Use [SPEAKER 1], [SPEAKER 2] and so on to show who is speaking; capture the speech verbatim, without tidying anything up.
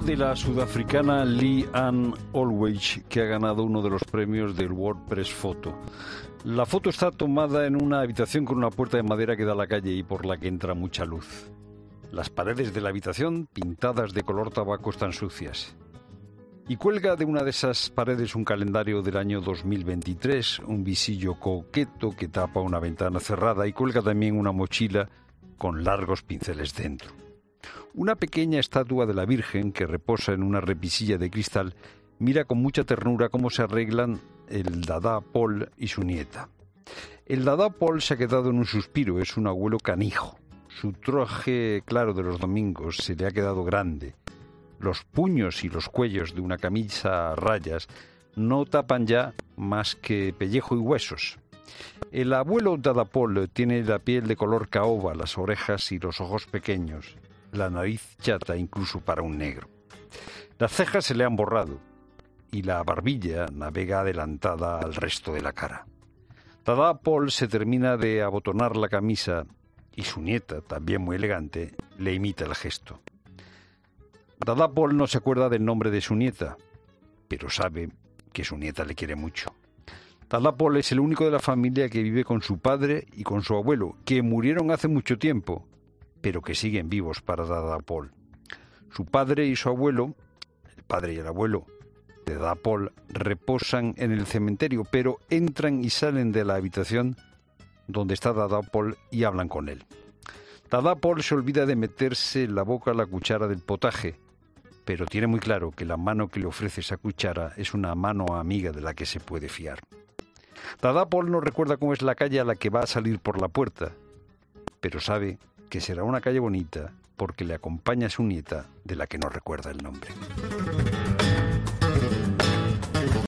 [SPEAKER 1] de la sudafricana Lee Ann Olwich, que ha ganado uno de los premios del World Press Photo. La foto está tomada en una habitación con una puerta de madera que da a la calle y por la que entra mucha luz. Las paredes de la habitación, pintadas de color tabaco, están sucias. Y cuelga de una de esas paredes un calendario del año dos mil veintitrés, un visillo coqueto que tapa una ventana cerrada, y cuelga también una mochila con largos pinceles dentro. Una pequeña estatua de la Virgen que reposa en una repisilla de cristal mira con mucha ternura cómo se arreglan el Dada Paul y su nieta. El Dada Paul se ha quedado en un suspiro, es un abuelo canijo. Su traje claro de los domingos se le ha quedado grande. Los puños y los cuellos de una camisa a rayas no tapan ya más que pellejo y huesos. El abuelo Dada Paul tiene la piel de color caoba, las orejas y los ojos pequeños, la nariz chata incluso para un negro. Las cejas se le han borrado y la barbilla navega adelantada al resto de la cara. Dada Paul se termina de abotonar la camisa y su nieta, también muy elegante, le imita el gesto. Dada Paul no se acuerda del nombre de su nieta, pero sabe que su nieta le quiere mucho. Dada Paul es el único de la familia que vive con su padre y con su abuelo, que murieron hace mucho tiempo, pero que siguen vivos para Dada Paul. Su padre y su abuelo, el padre y el abuelo de Dada Paul, reposan en el cementerio, pero entran y salen de la habitación donde está Dada Paul y hablan con él. Dada Paul se olvida de meterse en la boca la cuchara del potaje, pero tiene muy claro que la mano que le ofrece esa cuchara es una mano amiga de la que se puede fiar. Dada Paul no recuerda cómo es la calle a la que va a salir por la puerta, pero sabe que será una calle bonita porque le acompaña su nieta, de la que no recuerda el nombre.